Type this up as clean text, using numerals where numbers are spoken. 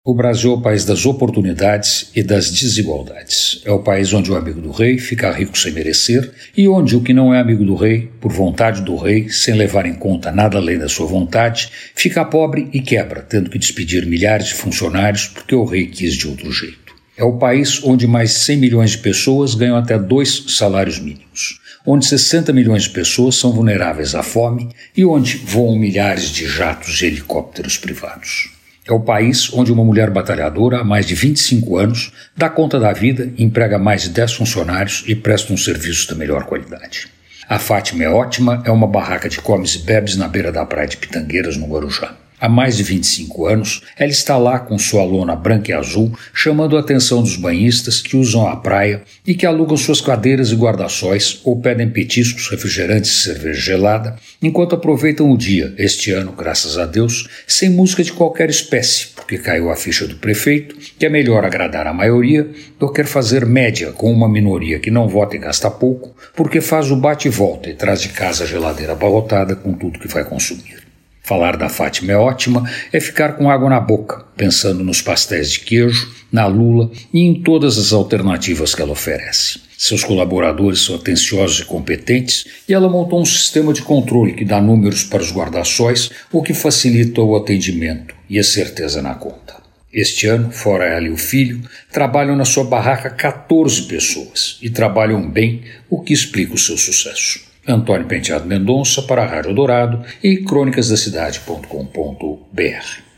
O Brasil é o país das oportunidades e das desigualdades. É o país onde o amigo do rei fica rico sem merecer e onde o que não é amigo do rei, por vontade do rei, sem levar em conta nada além da sua vontade, fica pobre e quebra, tendo que despedir milhares de funcionários porque o rei quis de outro jeito. É o país onde mais 100 milhões de pessoas ganham até 2 salários mínimos, onde 60 milhões de pessoas são vulneráveis à fome e onde voam milhares de jatos e helicópteros privados. É o país onde uma mulher batalhadora há mais de 25 anos dá conta da vida, emprega mais de 10 funcionários e presta um serviço da melhor qualidade. A Fátima é Ótima é uma barraca de comes e bebes na beira da praia de Pitangueiras, no Guarujá. Há mais de 25 anos, ela está lá com sua lona branca e azul, chamando a atenção dos banhistas que usam a praia e que alugam suas cadeiras e guarda-sóis ou pedem petiscos, refrigerantes e cerveja gelada, enquanto aproveitam o dia, este ano, graças a Deus, sem música de qualquer espécie, porque caiu a ficha do prefeito, que é melhor agradar a maioria do que fazer média com uma minoria que não vota e gasta pouco, porque faz o bate e volta e traz de casa a geladeira abarrotada com tudo que vai consumir. Falar da Fátima é Ótima é ficar com água na boca, pensando nos pastéis de queijo, na lula e em todas as alternativas que ela oferece. Seus colaboradores são atenciosos e competentes e ela montou um sistema de controle que dá números para os guarda-sóis, o que facilita o atendimento e a certeza na conta. Este ano, fora ela e o filho, trabalham na sua barraca 14 pessoas e trabalham bem, o que explica o seu sucesso. Antônio Penteado Mendonça para a Rádio Dourado e crônicasdacidade.com.br.